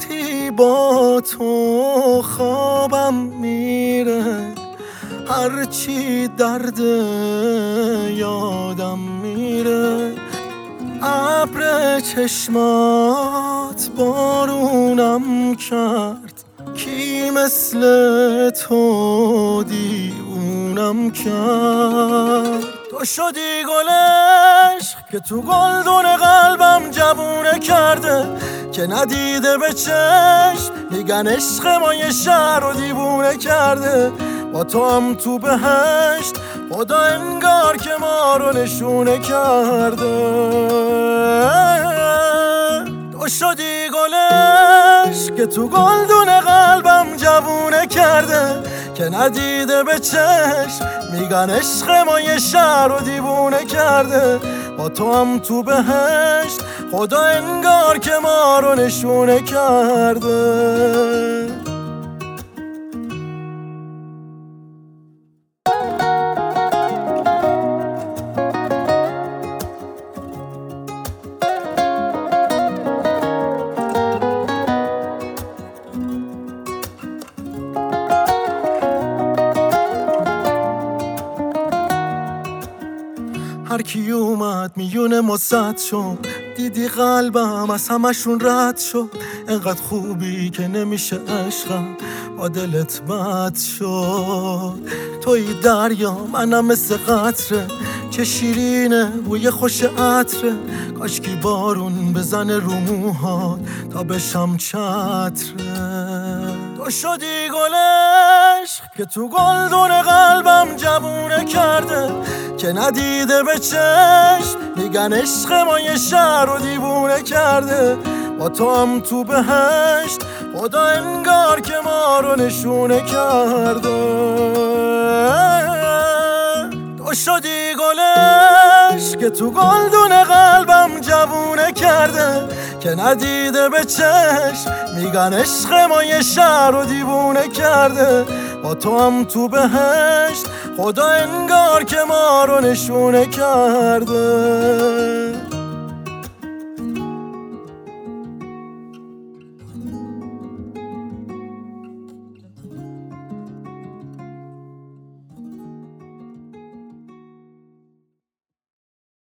وقتی با تو خوابم میره، هرچی درد یادم میره. ابر چشمات بارونم کرد، کی مثل تو دیوونم کرد. تو شدی گل عشق که تو گلدون قلبم جوونه کرده، که ندیده به چشم میگن عشق ما یه شهر رو دیوونه کرده. با تو هم تو بهشت خدا انگار که ما رو نشونه کرده. تو شدی گل عشق که تو گلدون قلبم جوونه کرده، که ندیده به چشم میگن عشق ما یه شهر رو دیوونه کرده. با تو هم تو بهشت خدا انگار که ما رو نشونه کرده. هر کی اومد میونه ما صد شد، دیدی قلبم از همشون رد شد. انقدر خوبی که نمیشه عشقم با دلت بد شد. توی دریا منم مثل قطره، چه شیرینه بوی خوش عطره. کاشکی بارون بزنه رو موهات تا بشم چتره. تو شدی گل عشق که تو گلدون قلبم جوونه کرده، که ندیده به چشم میگن عشق ما یه شهر رو دیوونه کرده. با تو هم تو بهشت خدا انگار که ما رو نشونه کرده. تو شدی گل عشق که تو گلدون قلبم جوونه کرده، که ندیده به چشم میگن عشق ما یه شهر رو دیوونه کرده. با تو هم تو بهشت خدا انگار که ما رو نشونه کرده.